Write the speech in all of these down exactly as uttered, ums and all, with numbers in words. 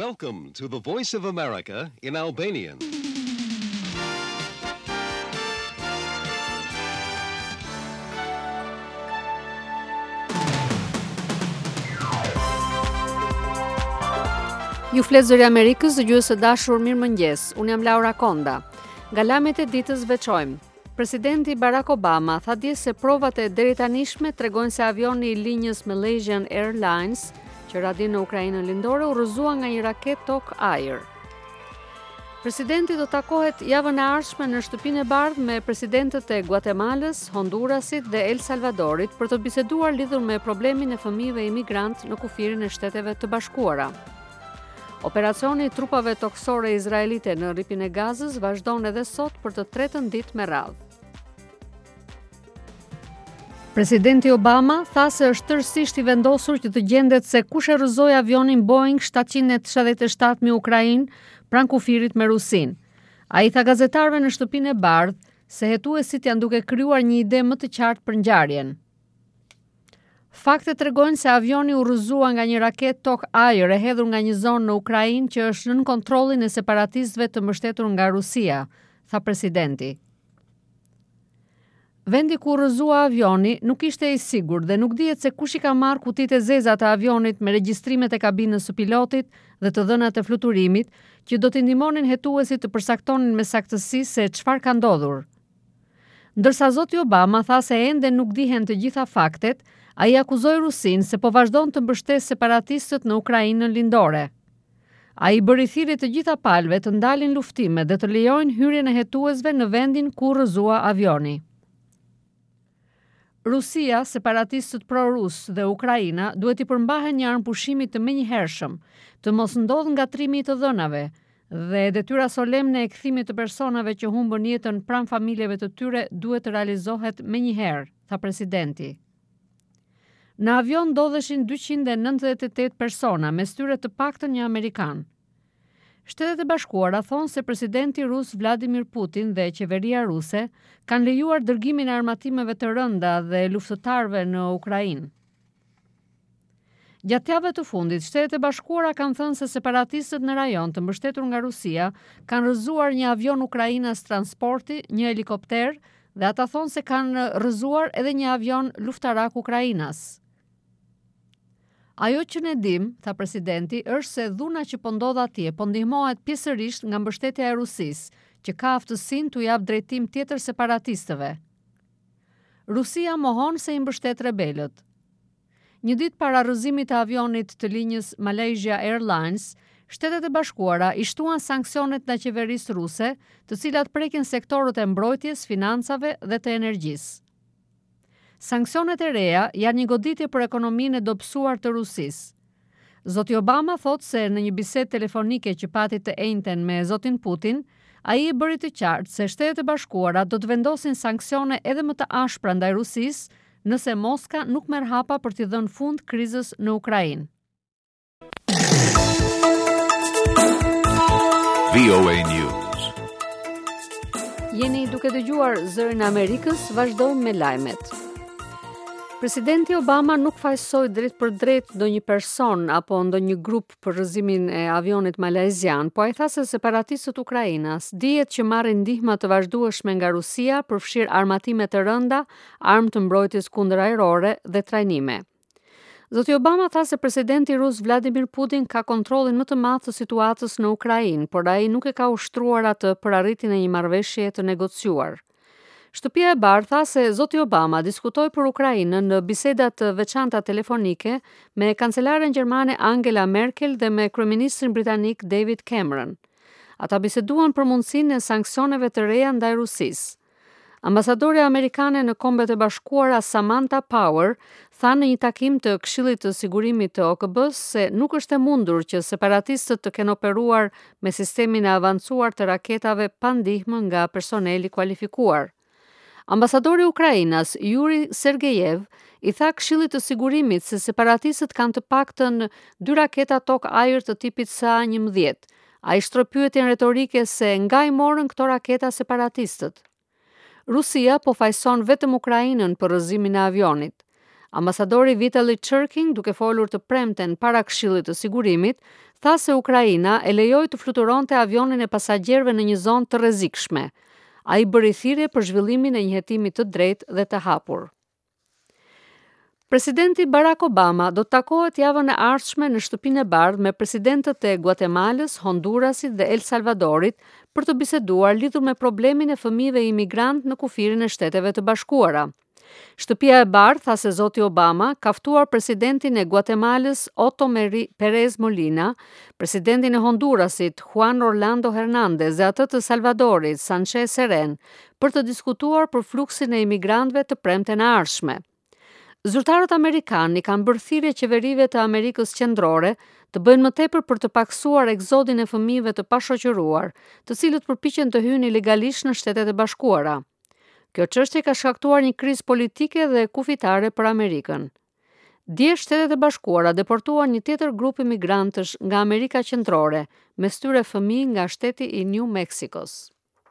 Welcome to the Voice of America in Albanian. Ju flet zëri Amerikës, dëgjues së dashur, mirëmëngjes. Unë jam Laura Konda. Nga lajmet e ditës veçojmë. Presidenti Barack Obama tha dje se provat e deritanishme tregojnë se avioni i linjës Malaysian Airlines, që radhi në Ukrainën lindore, u rrëzua nga një raket tok-ajër. Presidenti do takohet javën e ardhshme në shtëpinë e bardhë me presidentët e Guatemalës, Hondurasit dhe El Salvadorit për të biseduar lidhur me problemin e fëmijëve imigrant në kufirin e Shteteve të Bashkuara. Operacioni i trupave toksore izraelite në rripin e Gazës vazhdon edhe sot për të tretën ditë me radhë. Presidenti Obama tha se është tërësisht i vendosur që të gjendet se kush e rrëzoi avionin Boeing shtatëqind e shtatëdhjetë e shtatë me Ukrainë pranë kufirit me Rusinë. Ai tha gazetarëve në shtëpinë e bardhë se hetuesit janë duke krijuar një ide më të qartë për ngjarjen. Faktet tregojnë se avioni u rrëzua nga një raket tok-ajër e hedhur nga një zonë në Ukrainë që është nën kontrollin e separatistëve të mbështetur nga Rusia, tha presidenti. Vendi ku rrëzua avioni nuk ishte i sigurt dhe nuk dihet se kush i ka marrë kutitë e zeza të avionit me regjistrimet e kabinës së pilotit dhe të dhënat e fluturimit që do t'i ndihmonin hetuesit të përsaktonin me saktësi se çfarë ka ndodhur. Ndërsa zoti Obama tha se ende nuk dihen të gjitha faktet, ai akuzoi Rusinë se po vazhdon të mbështesë separatistët në Ukrainën lindore. Ai bëri thirrje të gjitha palëve të ndalin luftimet dhe të lejojnë hyrjen e hetuesve në vendin ku rrëzua avioni. Rusia, separatistët pro-rus dhe Ukraina duhet i përmbahen një armë pushimi të menjëhershëm, të mos ndodhë ngatrimi i të dhënave dhe detyra solemne e kthimit të personave që humbën jetën pranë familjeve të tyre duhet të realizohet menjëherë, tha presidenti. Në avion ndodheshin dyqind e nëntëdhjetë e tetë persona, mes tyre të paktën një amerikan. Shtetet e Bashkuara thonë se presidenti rus Vladimir Putin dhe qeveria ruse kanë lejuar dërgimin e armatimeve të rënda dhe luftëtarëve në Ukrainë. Gjatë javëve të fundit, Shtetet e Bashkuara kanë thënë se separatistët në rajon të mbështetur nga Rusia kanë rrëzuar një avion ukrainas transporti, një helikopter dhe ata thonë se kanë rrëzuar edhe një avion luftarak ukrainas. Ajo që ne dim, tha presidenti, është se dhuna që po ndodh atje po ndihmohet pjesërisht nga mbështetja e Rusisë, që ka aftësinë t'u jap drejtim tjetër separatistëve. Rusia mohon se i mbështet rebelët. Një ditë para rrëzimit të avionit të linjës Malaysia Airlines, Shtetet e Bashkuara i shtuan sanksionet nga qeverisë ruse, të cilat prekin sektorët e mbrojtjes, financave dhe të energjisë. Sanksionet e reja janë një goditje për ekonominë e dobësuar të Rusisë. Zoti Obama thotë se në një bisedë telefonike që pati të njëjtën me zotin Putin, ai i bëri të qartë se Shtetet e Bashkuara do të vendosin sanksione edhe më të ashpra ndaj Rusisë nëse Moska nuk merr hapa për t'i dhënë fund krizës në Ukrainë. V O A News. Jeni duke dëgjuar Zërin e Amerikës, vazhdojmë me lajmet. Presidenti Obama nuk fajsoi drejt për drejt ndonjë person apo ndonjë grup për rrëzimin e avionit malajzian, po ai tha se separatistët ukrainas dihet që marrin ndihma të vazhdueshme nga Rusia, përfshir armatime të rënda, armë të mbrojtjes kundër ajrore dhe trajnime. Zoti Obama tha se presidenti rus Vladimir Putin ka kontrollin më të madh të situatës në Ukrainë, por ai nuk e ka ushtruar atë për arritjen e një marrëveshje të negociuar. Shtëpia e Bardhë tha se zoti Obama diskutoi për Ukrainën në biseda të veçanta telefonike me kancelaren gjermane Angela Merkel dhe me kryeministrin britanik David Cameron. Ata biseduan për mundësinë e sanksioneve të reja ndaj Rusisë. Ambasadore amerikane në Kombet e Bashkuara Samantha Power tha në një takim të Këshillit të Sigurimit të O K B-s se nuk është e mundur që separatistët të kenë operuar me sistemin e avancuar të raketave pa ndihmë nga personeli kualifikuar. Ambasadori i Ukrainës, Yuri Sergejev, i tha Këshillit të Sigurimit se separatistët kanë të paktën dy raketa tok-ajër të tipit S A njëmbëdhjetë. Ai shtroi pyetjen retorike se nga i morën këto raketa separatistët. Rusia po fajson vetëm Ukrainën për rrëzimin e avionit. Ambasadori Vitaly Churkin, duke folur të premten para Këshillit të Sigurimit, tha se Ukraina e lejoi të fluturonte avionin e pasagjerëve në një zonë të rrezikshme. Ai bëri thirrje për zhvillimin e një hetimi të drejtë dhe të hapur. Presidenti Barack Obama do të takohet javën e ardhshme në Shtëpinë e Bardhë me presidentët e Guatemalës, Hondurasit dhe El Salvadorit për të biseduar lidhur me problemin e fëmijëve imigrant në kufirin e Shteteve të Bashkuara. Shtëpia e Bardhë tha se zoti Obama ka ftuar presidentin e Guatemalës Otto Perez Molina, presidentin e Hondurasit Juan Orlando Hernandez dhe atë të Salvadorit Sanchez Seren për të diskutuar për fluksin e imigrantëve të premten e ardhshme. Zyrtarët amerikanë i kanë bërë thirrje qeverive të Amerikës Qendrore të bëjnë më tepër për të paksuar egzodin e fëmijëve të pashoqëruar, të cilët përpiqen të hyjnë ilegalisht në Shtetet e Bashkuara. Kjo çështje ka shkaktuar një krizë politike dhe kufitare për Amerikën. Dje Shtetet e Bashkuara deportuan një tjetër grup imigrantësh nga Amerika Qendrore, mes tyre fëmijë nga shteti i New Mexicos.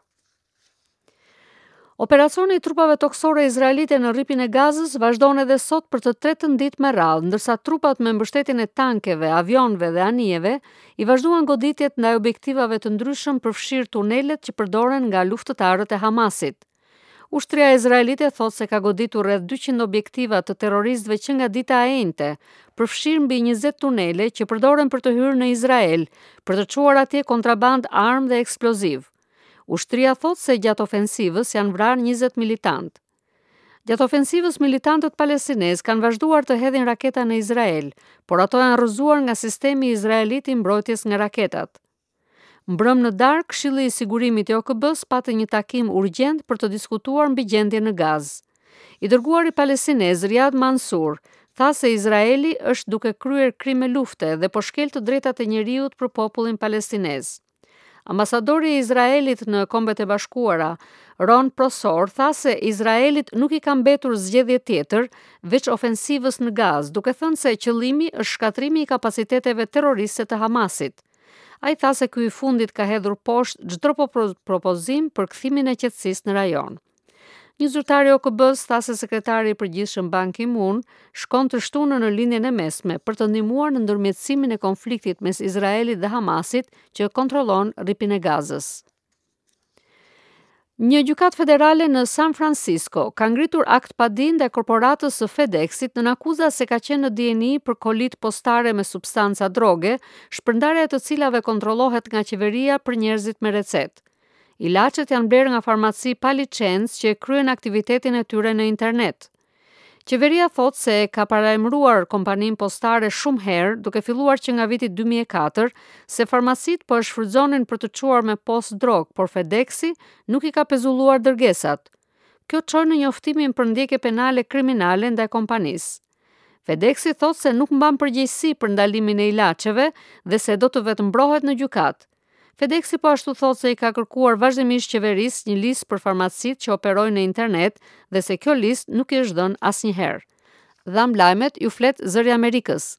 Operacioni i trupave toksore izraelite në rripin e Gazës vazhdon edhe sot për të tretën ditë me radhë, ndërsa trupat me mbështetjen e tankeve, avionëve dhe anijeve i vazhduan goditjet ndaj objektivave të ndryshëm përfshirë tunelet që përdoren nga luftëtarët e Hamasit. Ushtria izraelite thot se ka goditur rreth dyqind objektiva të terroristëve që nga dita e enjte, përfshirë mbi njëzet tunele që përdoren për të hyrë në Izrael, për të çuar atje kontraband armë dhe eksploziv. Ushtria thot se gjatë ofensivës janë vrarë njëzet militant. Gjatë ofensivës militantët palestinez kanë vazhduar të hedhin raketa në Izrael, por ato janë rrëzuar nga sistemi izraelit i mbrojtjes nga raketat. Mbrëm në darkë, Këshilli i Sigurimit i O K B-s pati një takim urgjent për të diskutuar mbi gjendjen në Gazë. I dërguari palestinez Riyad Mansour tha se Izraeli është duke kryer krime lufte dhe po shkel të drejtat e njerëzit për popullin palestinez. Ambasadori i Izraelit në Kombet e Bashkuara, Ron Prosor, tha se Izraelit nuk i ka mbetur zgjedhje tjetër veç ofensivës në Gazë, duke thënë se qëllimi është shkatrimi i kapaciteteve terroriste të Hamasit. Ai tha se ky i fundit ka hedhur poshtë çdo propozim për kthimin e qetësisë në rajon. Një zyrtar i O K B-s tha se sekretari i përgjithshëm Ban Ki-moon shkon të shtunën në lindjen e mesme për të ndihmuar në ndërmjetësimin e konfliktit mes Izraelit dhe Hamasit që kontrollon rripin e Gazës. Një gjykatë federale në San Francisco ka ngritur akt padi ndaj korporatës së FedExit në akuza se ka qenë në dijeni për kolit postare me substanca droge, shpërndarja e të cilave kontrollohet nga qeveria për njerëzit me recetë. Ilaçet janë blerë nga farmaci pa licencë që kryen aktivitetin e tyre në internet. Qeveria thot se ka paralajmëruar kompaninë postare shumë herë, duke filluar që nga viti dy mijë e katër, se farmacit po e shfrytëzonin për të çuar me post drog, por FedExi nuk i ka pezulluar dërgesat. Kjo çon në njoftimin për ndjekje penale kriminale ndaj kompanisë. FedExi thot se nuk mban përgjegjësi për ndalimin e ilaçeve dhe se do të vetëmbrohet në gjykatë. FedExi po ashtu thot se i ka kërkuar vazhdimisht qeverisë një listë për farmacit që operojnë në internet dhe se kjo listë nuk i është dhënë asnjëherë. Dham lajmet ju flet Zëri i Amerikës.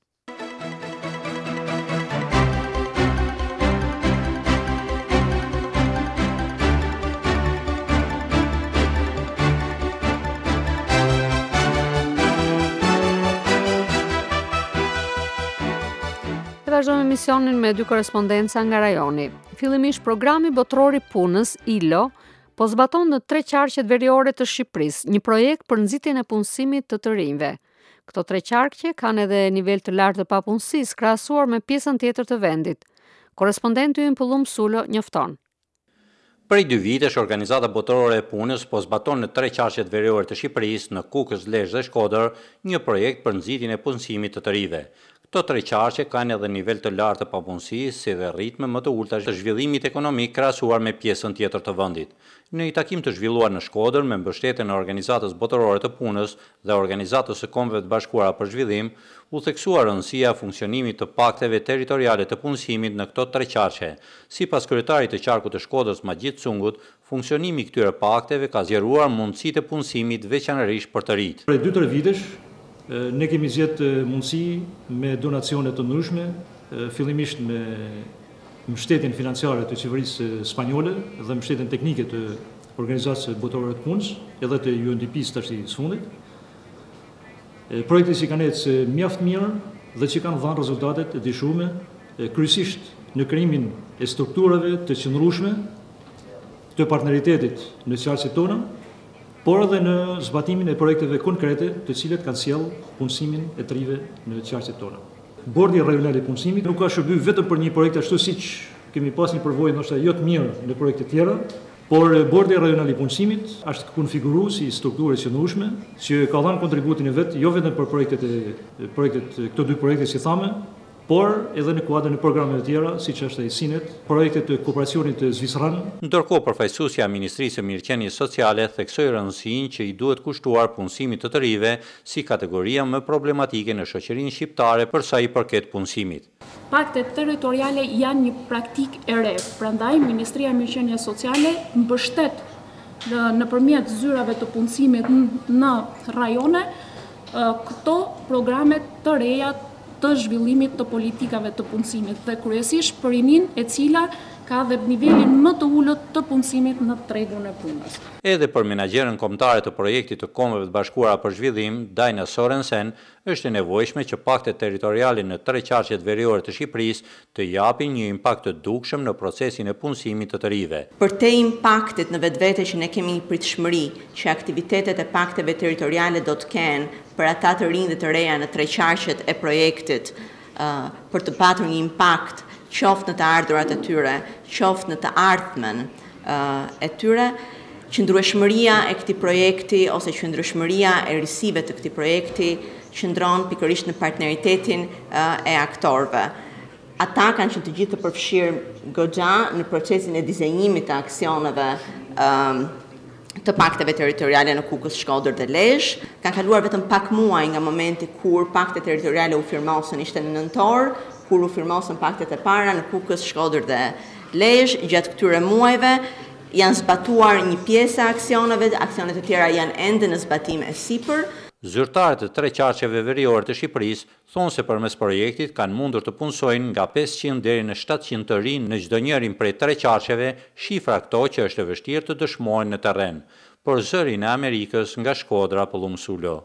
Vazhdojmë emisionin me dy korespondenca nga rajoni. Fillimisht programi botror i punës I L O po zbaton në tre qarqet veriore të Shqipërisë, një projekt për nxitjen e punësimit të të rinjve. Këto tre qarqe kanë edhe nivel të lartë të papunësisë krahasuar me pjesën tjetër të vendit. Korespondenti ynë Pullum Sulo njofton. Prej dy vitesh, Organizata Botërore e Punës po zbaton në tre qarqet veriore të Shqipërisë, në Kukës, Lezhë dhe Shkodër, një projekt për nxitjen e punësimit të të rinjve. Këto tre qarqe kanë edhe nivel të lartë të papunësisë, si dhe ritme më të ulta të zhvillimit ekonomik krahasuar me pjesën tjetër të vendit. Në një takim të zhvilluar në Shkodër me mbështetjen e Organizatës Botërore të Punës dhe Organizatës së Kombeve të Bashkuara për Zhvillim, u theksua rëndësia e funksionimit të pakteve territoriale të punësimit në këto tre qarqe. Sipas kryetarit të qarkut të Shkodrës Magjit Cungut, funksionimi i këtyre pakteve ka zgjeruar mundësitë e punësimit veçanërisht për të rinjt. Për dy tre vitesh ne kemi zgjedhë mundësi me donacione të ndryshme, fillimisht me mbështetjen financiare të qeverisë spanjole dhe mbështetjen teknike të Organizatës Botërore të Punës, edhe të U N D P-s tash së fundit. Projekti që kanë ecë mjaft mirë dhe që kanë dhënë rezultatet e dishueshme kryesisht në krijimin e strukturave të qëndrueshme të partneritetit në qartësit tona, por edhe në zbatimin e projekteve konkrete të cilet kanë sjellë punësimin e të rive në qartësit tona. Bordi Rajonal i Punësimit nuk ka shërby vetëm për një projekt ashtu siç kemi pas një përvojë ndoshta jo të mirë në projekte tjera, por Bordi Rajonal i Punësimit është konfiguruar si strukturë e qëndrueshme që ka dhënë kontributin e vet jo vetëm për projektet e projektet këto dy projekte si thamë, por edhe në kuadër në programe të tjera, siç është e Sinet, projekte të kooperacionit të Zvicran. Ndërkohë, përfaqësuesja e Ministrisë së Mirëqenies Sociale theksoi rëndësinë që i duhet kushtuar punësimit të të rive si kategoria më problematike në shoqërinë shqiptare për sa i përket punësimit. Paktet territoriale janë një praktik e re, prandaj Ministria e Mirëqenies Sociale mbështet nëpërmjet zyrave të punësimit në rajone këto programe të reja të zhvillimit të politikave të punësimit dhe kryesisht për rinin e cila ka dhe nivelin më të ullët të punësimit në tregun e punës. Edhe për menaxherën kombëtare të projektit të Kombeve të Bashkuara për Zhvillim, Dajna Sorensen, është e nevojshme që paktet territoriale në tre qarqet veriore të Shqipërisë të japin një impakt të dukshëm në procesin e punësimit të të rive. Për te impaktet në vetvete që ne kemi një pritshmëri që aktivitetet e pakteve territoriale do të kenë për ata të rinj dhe të reja në tre qarqet e projektit, uh, për të patur një impakt qoftë në të ardhurat e tyre, qoftë në të ardhmen uh, e tyre, qëndrueshmëria e këtij projekti ose qëndrueshmëria e risive të këtij projekti qëndron pikërisht në partneritetin uh, e aktorëve. Ata kanë qenë të gjithë të përfshirë goxha në procesin e dizenjimit të aksioneve um, të pakteve territoriale në Kukës, Shkodër dhe Lezhë. Kanë kaluar vetëm pak muaj nga momenti kur paktet territoriale u firmosën, ishte në nëntor, kur u firmosën paktet e para në Kukës, Shkodër dhe Lezhë. Gjatë këtyre muajve janë zbatuar një pjesë e aksioneve, aksionet e tjera janë ende në zbatim e sipër. Zyrtarët e tre qarqeve veriore të Shqipërisë thonë se përmes projektit kanë mundur të punësojnë nga pesëqind deri në shtatëqind të rinj në çdo njërin prej tre qarqeve, shifra këto që është e vështirë të dëshmohen në terren. Por zërin e Amerikës nga Shkodra, Pollum Sulo.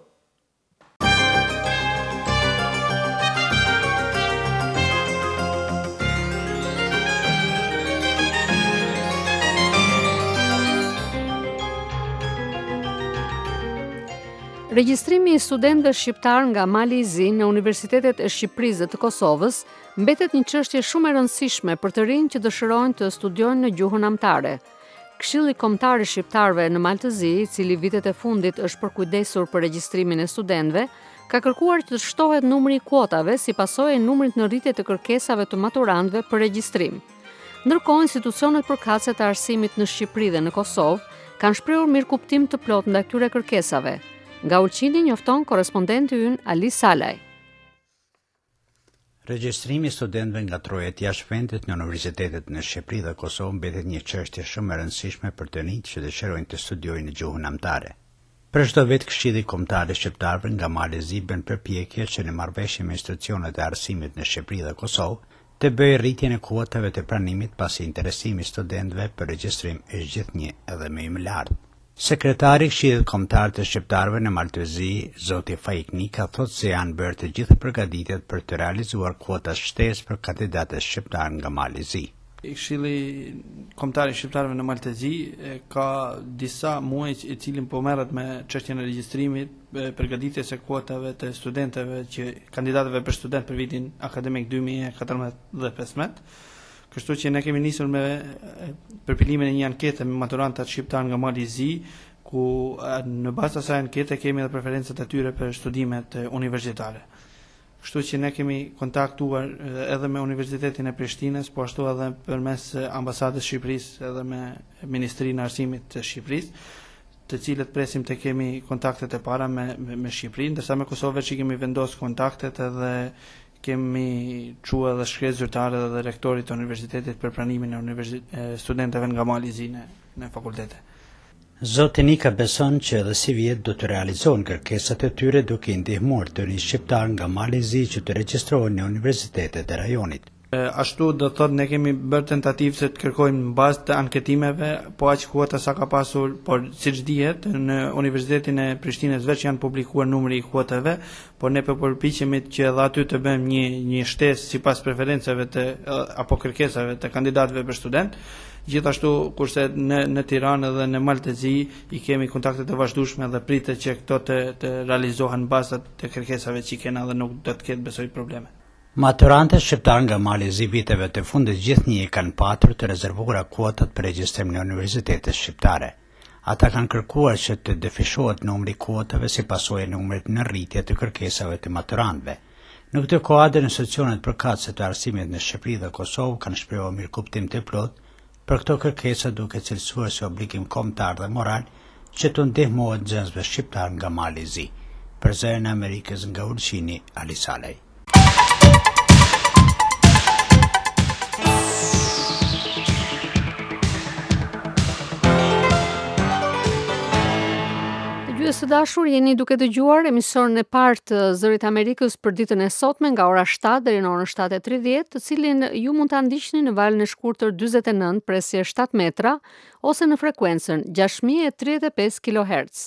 Regjistrimi i studentëve shqiptar nga Mali i Zi në Universitetet e Shqipërisë dhe të Kosovës mbetet një çështje shumë e rëndësishme për të rinj që dëshirojnë të studiojnë në gjuhën amtare. Këshilli Kombëtar i Shqiptarëve në Malë të Zi, i cili vitet e fundit është përkujdesur për regjistrimin e studentëve, ka kërkuar që të shtohet numri i kuotave si pasojë e numrit në rritje të kërkesave të maturantëve për regjistrim. Ndërkohë, institucionet përkatëse të arsimit në Shqipëri dhe në Kosovë kanë shprehur mirëkuptim të plotë ndaj këtyre kërkesave. Nga Ulqini njofton korespondenti ynë Ali Salaj. Regjistrimi i studentëve nga trojet jashtë vendit në universitetet në Shqipëri dhe Kosovë mbetet një çështje shumë e rëndësishme për të rinjt që dëshirojnë të studiojnë në gjuhën amtare. Për çdo vit Këshilli Kombëtar i Shqiptarëve nga Mali i Zi bën përpjekje që në marrëveshje me institucionet e arsimit në Shqipëri dhe Kosovë të bëjë rritjen e kuotave të pranimit pasi interesimi i studentëve për regjistrim është gjithnjë edhe më i lartë. Sekretari i Këshillit Kombëtar të Shqiptarëve në Malë të Zi, zoti Faik Nika, thotë se janë bërë të gjitha përgatitjet për të realizuar kuota shtesë për kandidatët shqiptar nga Mali i Zi. Këshilli Kombëtar i Shqiptarëve në Malë të Zi ka disa muaj i cilin po merret me çështjen e regjistrimit, përgatitjes së kuotave të studentëve që kandidatëve për student për vitin akademik dy mijë e katërmbëdhjetë dhe pesëmbëdhjetë. Kështu që ne kemi nisur me përpilimin e një ankete me maturantat shqiptar nga Mali i Zi, ku në bazë të asaj ankete kemi edhe preferencat e tyre për studimet universitare. Kështu që ne kemi kontaktuar edhe me Universitetin e Prishtinës, po ashtu edhe përmes ambasadës Shqipërisë edhe me Ministrinë e Arsimit të Shqipërisë, të cilët presim të kemi kontaktet e para me, me, me Shqipërinë, ndërsa me Kosovë që kemi vendosur kontaktet edhe kemi qua dhe shkresë zyrtare dhe rektorit të universitetit për pranimin e studentëve nga Mali i Zi në, në fakultete. Zoti Nika beson që edhe si vjet do të realizohen kërkesat e tyre duke i ndihmuar të rinj shqiptar nga Mali i Zi që të regjistrohen në universitetet e rajonit. Ashtu do thot ne kemi bërë tentativë se të kërkojmë në bazë të anketimeve, po aq kuota sa ka pasur, por siç dihet në Universitetin e Prishtinës veç janë publikuar numri i kuotave, por ne po përpiqemi që edhe aty të bëjmë një një shtesë sipas preferencave të apo kërkesave të kandidatëve për student. Gjithashtu kurse në në Tiranë dhe në Maltezi i kemi kontakte të vazhdueshme dhe pritet që këto të, të realizohen bazat të kërkesave që kena dhe nuk do të ketë besoj probleme. Maturantët shqiptar nga Malezi viteve të fundit gjithnjë kanë patur të rezervuara kuotat për regjistrim në universitetet shqiptare. Ata kanë kërkuar që të defishohet numri i kuotave si pasojë e numrit në rritje të kërkesave të maturantëve. Në këtë kuadër, institucionet përkatëse të arsimit në Shqipëri dhe Kosovë kanë shprehur mirëkuptim të plotë për këto kërkesa, duke cilësuar si obligim kombëtar dhe moral që të ndihmohet nxënësve shqiptar nga Malezi. Për Zërin e Amerikës nga Ulqini, Ali Salej. Së dashur, jeni duke dëgjuar emisionin e parë të Zërit Amerikës për ditën e sotme nga ora shtatë deri në orën shtatë e tridhjetë, të cilin ju mund ta ndiqni në valën e shkurtër dyzet e nëntë presje shtatë metra ose në frekuencën gjashtë mijë e tridhjetë e pesë kilohertz.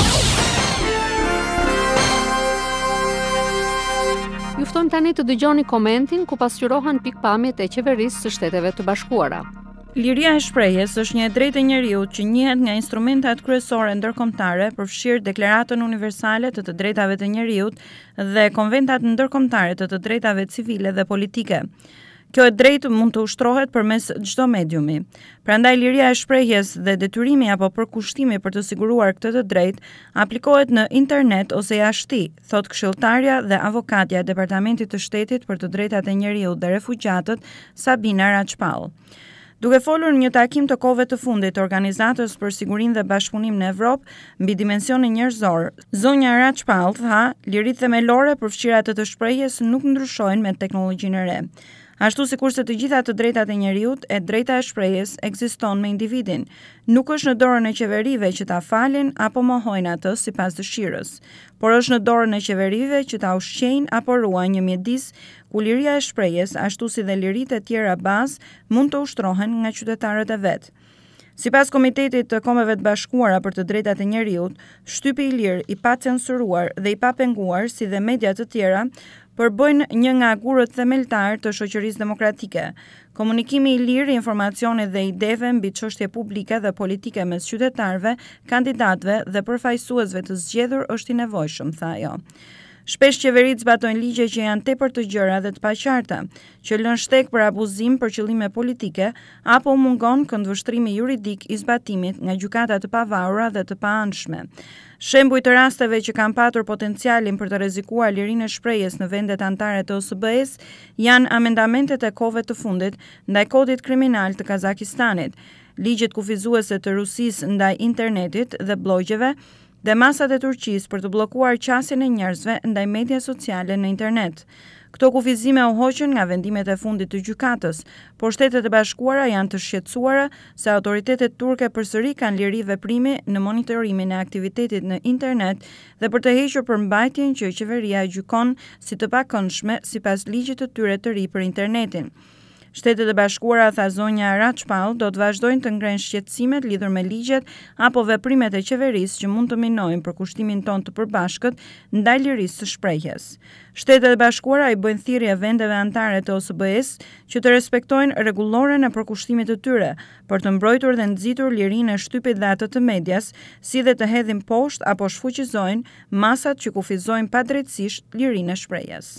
Ju ftojmë tani të dëgjoni komentin ku pasqyrohen pikpamjet e qeverisë së Shteteve të Bashkuara. Liria e shprehjes është një e drejtë e njeriut që njihet nga instrumentat kryesore ndërkombëtare, përfshirë Deklaratën Universale të të Drejtave të Njeriut dhe konventat ndërkombëtare të të drejtave civile dhe politike. Kjo e drejtë mund të ushtrohet përmes çdo mediumi. Prandaj liria e shprehjes dhe detyrimi apo përkushtimi për të siguruar këtë të drejtë aplikohet në internet ose jashtë, thot këshilltarja dhe avokatja e Departamentit të Shtetit për të Drejtat e Njeriut dhe Refugjatët, Sabina Raçpall. Duke folur në një takim të kohëve të fundit të Organizatës për Sigurinë dhe Bashkëpunimin në Evropë mbi dimensionin njerëzor, zonja Raçpall tha, liritë themelore përfshira të të shprehjes nuk ndryshojnë me teknologjinë e re. Ashtu sikurse të gjitha të drejtat e njeriut, e drejta e shprehjes ekziston me individin. Nuk është në dorën e qeverive që ta falin apo mohojnë atë sipas dëshirës, por është në dorën e qeverive që ta ushqejnë apo ruajnë një mjedis ku liria e shprehjes, ashtu si dhe liritë e tjera bazë, mund të ushtrohen nga qytetarët e vet. Sipas Komitetit të Kombeve të Bashkuara për të Drejtat e Njeriut, shtypi i lirë, i pa censuruar dhe i pa penguar, si dhe media të tjera, përbëjnë një nga agurët themeltar të shoqërisë demokratike. Komunikimi i lirë, informacionit dhe ideve mbi çështje publike dhe politike mes qytetarëve, kandidatëve dhe përfaqësuesve të zgjedhur është i nevojshëm, tha ajo. Shpesh qeveritë zbatojnë ligje që janë tepër të gjëra dhe të paqarta, që lën shtek për abuzim për qëllime politike apo mungon këndvështrimi juridik i zbatimit nga gjykata të pavarura dhe të paanshme. Shembuj të rasteve që kanë patur potencialin për të rrezikuar lirinë e shprehjes në vendet anëtare të O S B-s janë amendamentet e kohëve të fundit ndaj kodit kriminal të Kazakistanit, ligjet kufizuese të Rusisë ndaj internetit dhe blogjeve, dhe masat e Turqisë për të bllokuar qasjen e njerëzve ndaj media sociale në internet. Këto kufizime u hoqën nga vendimet e fundit të gjykatës, por Shtetet e Bashkuara janë të shqetësuara se autoritetet turke përsëri kanë liri veprimi në monitorimin e aktivitetit në internet dhe për të hequr përmbajtjen që qeveria e gjykon si të pakëndshme sipas ligjit të tyre të ri për internetin. Shtetet e Bashkuara, tha zonja Raçpall, do të vazhdojnë të ngrenë shqetësimet lidhur me ligjet apo veprimet e qeverisë që mund të minojnë përkushtimin tonë të përbashkët ndaj lirisë së shprehjes. Shtetet e Bashkuara i bëjnë thirrje vendeve anëtare të O S B-s që të respektojnë rregulloren e përkushtimit të tyre për të mbrojtur dhe nxitur lirinë e shtypit dhe atë të medias, si dhe të hedhin poshtë apo shfuqizojnë masat që kufizojnë padrejtësisht lirinë e shprehjes.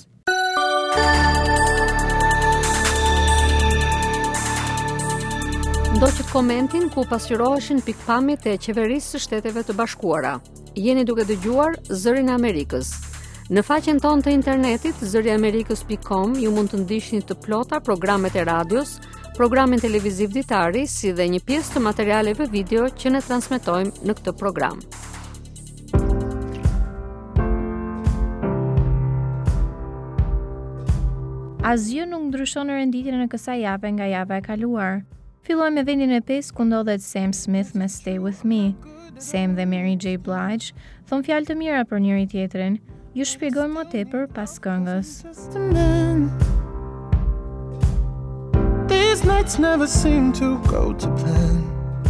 Ndoqët komentin ku pasqyroheshin pikpamjet e qeverisë së Shteteve të Bashkuara. Jeni duke dëgjuar Zërin e Amerikës. Në faqen tonë të internetit zëri amerikës pikë com ju mund të ndiqni të plota programet e radios, programin televiziv ditari, si dhe një pjesë të materialeve video që ne transmetojmë në këtë program. Asgjë nuk ndryshon në renditjen e kësaj jave nga java e kaluar. Filloj me vendin e pesë ku ndodhet Sam Smith me Stay With Me. Sam dhe Mary J. Blige thon fjalë të mira për njëri tjetrin. Ju shpjegojmë më tepër pas këngës. these nights never seem to go to plan.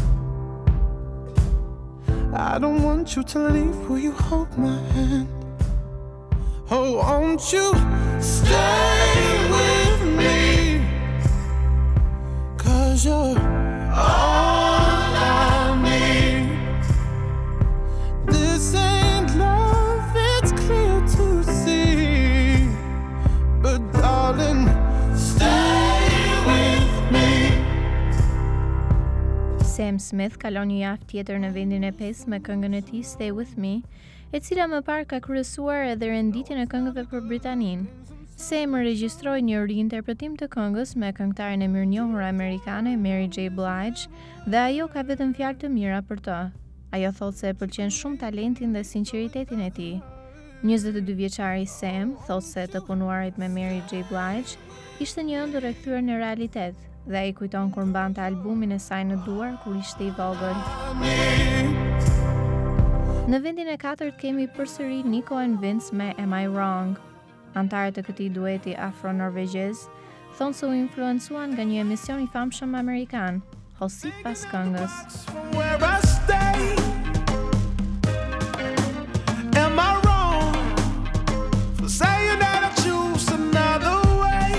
I don't want you to leave, will you hold my hand? Oh, won't you stay with me? 'Cause you're all I need. This ain't love, it's clear to see. But darling, stay with me. Sam Smith kalon një javë tjetër në vendin e pesë me këngën e tij Stay With Me, e cila më parë ka kryesuar edhe renditjen e këngëve për Britaninë. Sam regjistroi një riinterpretim të këngës me këngëtaren e mirënjohur amerikane Mary J. Blige dhe ajo ka vetëm fjalë të mira për të. Ajo thotë se e pëlqen shumë talentin dhe sinqeritetin e tij. njëzet e dy vjeçari Sam thotë se të punuarit me Mary J. Blige ishte një ëndër e kthyer në realitet dhe ai kujton kur mbante albumin e saj në duar kur ishte i vogël. Në vendin e katërt kemi përsëri Nico and Vince me Am I Wrong. Antarët e këtij dueti afro-norvegjez thonë se u influencuan nga një emision i famshëm amerikan, hosit pas këngës. Where I stay, am I wrong for saying that I choose another way?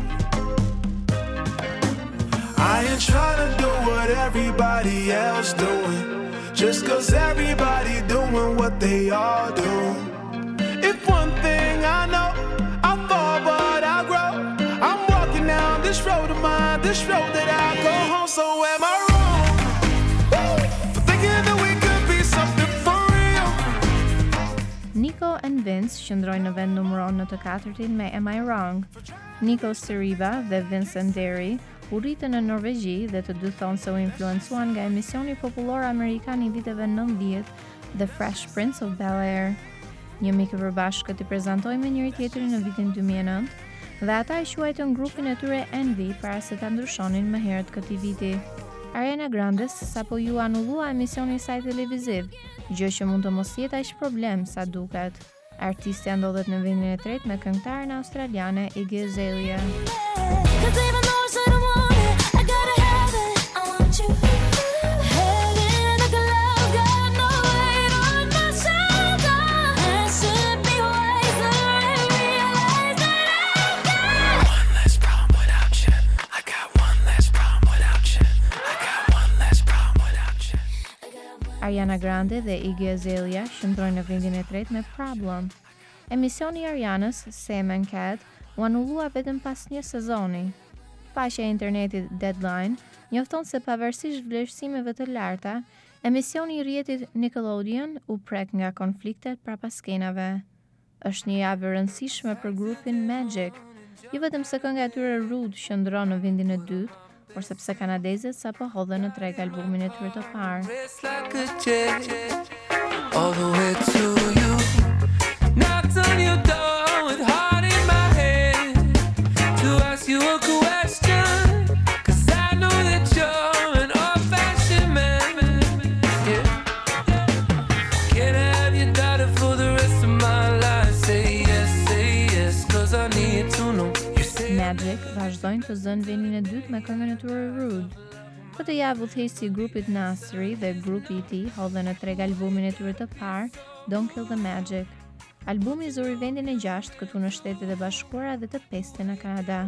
I ain't trying to do what everybody else doing, just 'cause everybody doing what they all do. If one thing I know, I fall but I grow. I'm walking down this road of mine, this road that I go home. So am I wrong for thinking that we could be something for real? Nico and Vince qëndrojnë në vend numëron në të katërtin me Am I Wrong. Nico Seriva dhe Vincent Derry u rritën në Norvegji dhe të dy thonë se u influencuan nga emisioni popullor amerikan i viteve nëntëdhjetë, The Fresh Prince of Bel-Air. Një mikë përbashkët i prezantoi me njëri tjetrin në vitin dy mijë e nëntë dhe ata e quajtën grupin e tyre Envy para se ta ndryshonin më herët këtij viti. Ariana Grande sapo ju anullua emisionin e saj televiziv, gjë që mund të mos jetë aq problem sa duket. Artistja ndodhet në vendin e tretë me këngëtaren australiane Iggy Azalea. Ariana Grande dhe Iggy Azalea shndrojnë në vendin e tretë me Problem. Emisioni i Arianës, Sam and Cat, u anullua vetëm pas një sezoni. Faqja e internetit Deadline njofton se pavarësisht vlerësimeve të larta, emisioni i rrjetit Nickelodeon u prek nga konfliktet prapaskenave. Është një javë e rëndësishme për grupin Magic, jo vetëm se kënga e tyre Rude qëndron në vendin e dytë, por sepse kanadezët sapo hodhën në treg albumin e tyre të parë. All the way to you, knocked on your door with heart in my head to ask you a question, 'cause I know that you're an old-fashioned man. Yeah. Can I have your daughter for the rest of my life? Say yes, say yes, 'cause I need to know. Magic vazhdojnë të zënë vendin e dytë me këngën e tyre Rude. Këtë javë udhëheqësi i grupit Nasri dhe grupi i tij hodhën në treg albumin e tyre të parë, Don't Kill the Magic. Albumi zuri vendin e gjashtë këtu në Shtetet e Bashkuara dhe të pestë në Kanada.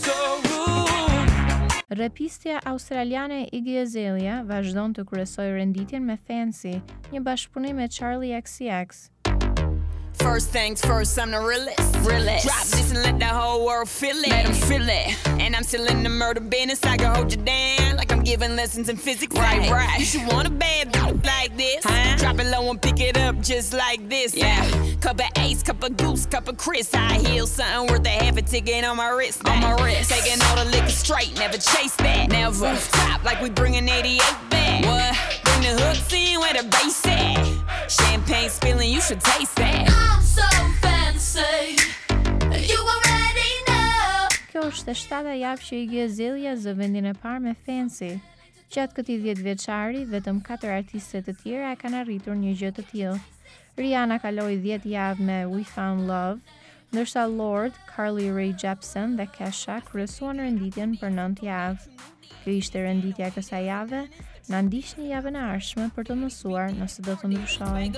Rapistja australiane Iggy Azalea vazhdon të kryesojë renditjen me Fancy, një bashkëpunim me Charlie X C X. First things first, I'm the realest. realest. Drop this and let the whole world feel it. Let them feel it. And I'm still in the murder business. I can hold you down like I'm giving lessons in physics. Right, right. You should want a bad bitch like this. Huh? Drop it low and pick it up just like this. Yeah. Cup of Ace, cup of Goose, cup of Chris. High heels, something worth a half a ticket on my wrist. On my wrist. Taking all the liquor straight, never chase that. Never. Top like we bringing eighty-eight back. What? Bring the hooks in where the bass at. Champagne spilling, you should taste that. I'm so fancy, you already know. Kjo është e shtata javë që Iggy Azalea zë vendin e parë me Fancy. Gjatë këtij dhjetë vjeçari, vetëm katër artiste të tjera e kanë arritur një gjë të tillë. Rihanna kaloi dhjetë javë me We Found Love, ndërsa Lord, Carly Rae Jepsen dhe Kesha kryesuan renditjen për nëntë javë. Kjo ishte renditja e kësaj jave, na ndiqni javën e ardhshme për të mësuar nëse do të ndryshojë.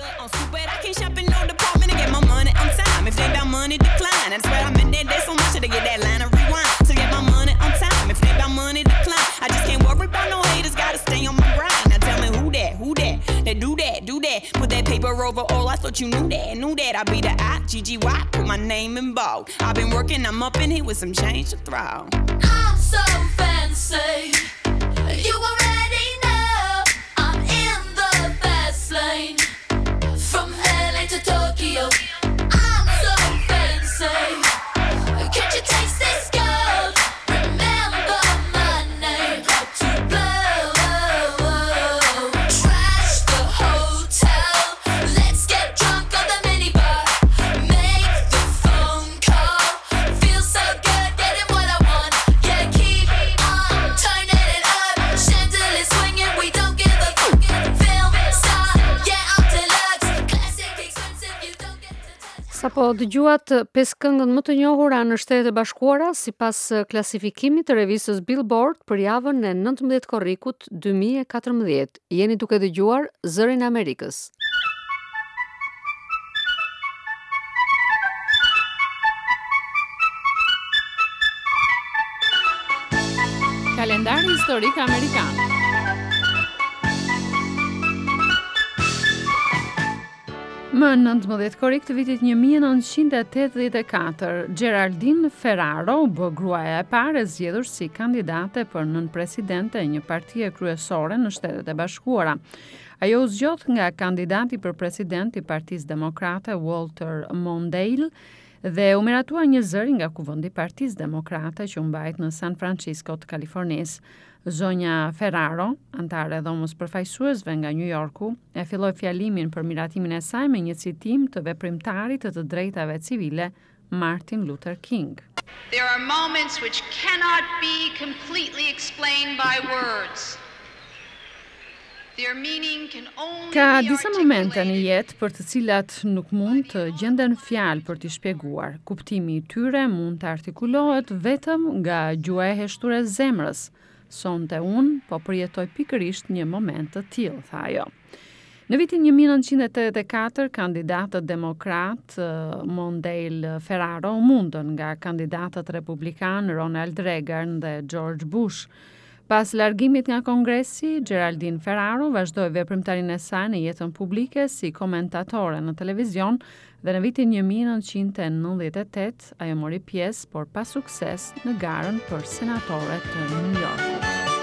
I just can't worry about no haters, gotta stay on my grind. Now tell me who that, who that, that do that, do that. Put that paper over all, I thought you knew that, knew that. I be the I, G G Y, put my name in bold. I've been working, I'm up in here with some change to throw. I'm so fancy. You already know I'm in the fast lane. From L A to Tokyo, I'm so fancy. Can't you taste this gold? Remember my name. Got to blow. Trash the hotel. Let's get drunk on the minibar. Make the phone call. Feel so good getting what I want. Yeah, keep on turning it up. Chandelier swinging, we don't give a fuck. Film star, yeah, I'm deluxe. Classic, expensive, you don't get to touch. Sapo dëgjuat pesë këngën më të njohura në Shtetet e Bashkuara sipas klasifikimit të revistës Billboard për javën e nëntëmbëdhjetë korrikut dy mijë e katërmbëdhjetë. Jeni duke dëgjuar Zërin e Amerikës. Kalendari historik amerikan. Më nëntëmbëdhjetë korrik të vitit një mijë e nëntëqind e tetëdhjetë e katër, Geraldine Ferraro bë gruaja e parë e zgjedhur si kandidate për nënpresidente e një partie kryesore në Shtetet e Bashkuara. Ajo u zgjodh nga kandidati për president i Partisë Demokrate Walter Mondale dhe u miratua një zëri nga kuvendi i Partisë Demokrate që u mbajt në San Francisco të Kalifornisë. Zonja Ferraro, antare e dhomës përfaqësuesve nga New Yorku, e filloi fjalimin për miratimin e saj me një citim të veprimtarit të të drejtave civile Martin Luther King. There are moments which cannot be completely explained by words. Their meaning can only Ka be disa momente në jetë për të cilat nuk mund të gjenden fjalë për t'i shpjeguar. Kuptimi i tyre mund të artikulohet vetëm nga gjua e heshtur e zemrës. Sonte unë po përjetoj pikërisht një moment të tillë, tha ajo. Në vitin një mijë e nëntëqind e tetëdhjetë e katër, kandidatët demokrat Mondale Ferraro u mundën nga kandidatët republikan Ronald Reagan dhe George Bush. Pas largimit nga Kongresi, Geraldine Ferraro vazhdoi veprimtarinë e saj në jetën publike si komentatore në televizion dhe në vitin një mijë e nëntëqind e nëntëdhjetë e tetë ajo mori pjesë por pa sukses në garën për senatore të New Yorkut.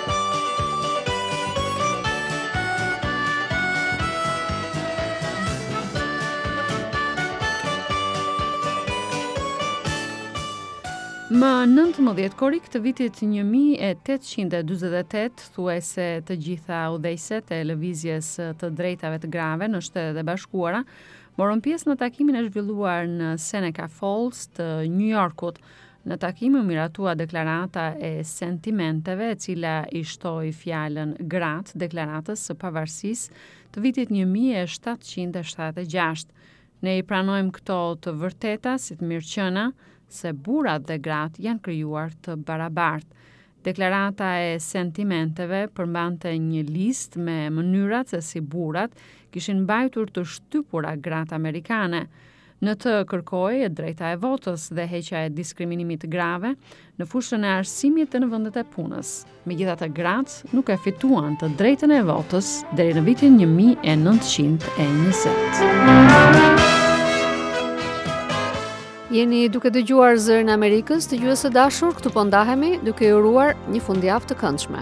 Më nëntëmbëdhjetë korrik të vitit një mijë e tetëqind e dyzet e tetë, thuajse të gjitha udhëheqësit e lëvizjes të drejtave të grave në Shtetet e Bashkuara morën pjesë në takimin e zhvilluar në Seneca Falls të New Yorkut. Në takim u miratua deklarata e sentimenteve, e cila i shtoi fjalën gratë deklaratës së pavarësisë të vitit një mijë e shtatëqind e shtatëdhjetë e gjashtë. Ne i pranojmë këto të vërteta si të mirëqëna, se burrat dhe gratë janë krijuar të barabartë. Deklarata e sentimenteve përmbante një listë me mënyrat se si burrat kishin mbajtur të shtypura gratë amerikane. Në të kërkoi e drejta e votës dhe heqja e diskriminimit grave në fushën e arsimit dhe në vendet e punës. Megjithatë, gratë nuk e fituan të drejtën e votës deri në vitin një mijë e nëntëqind e njëzet. Jeni duke dëgjuar Zërin e Amerikës, të dëgjues së dashur, këtu po ndahemi duke ju uruar një fundjavë të këndshme.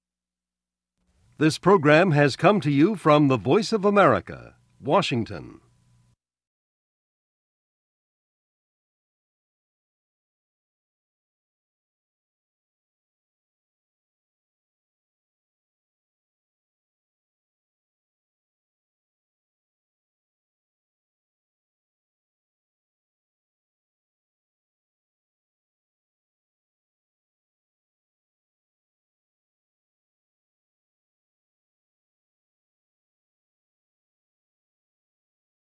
This program has come to you from the Voice of America, Washington.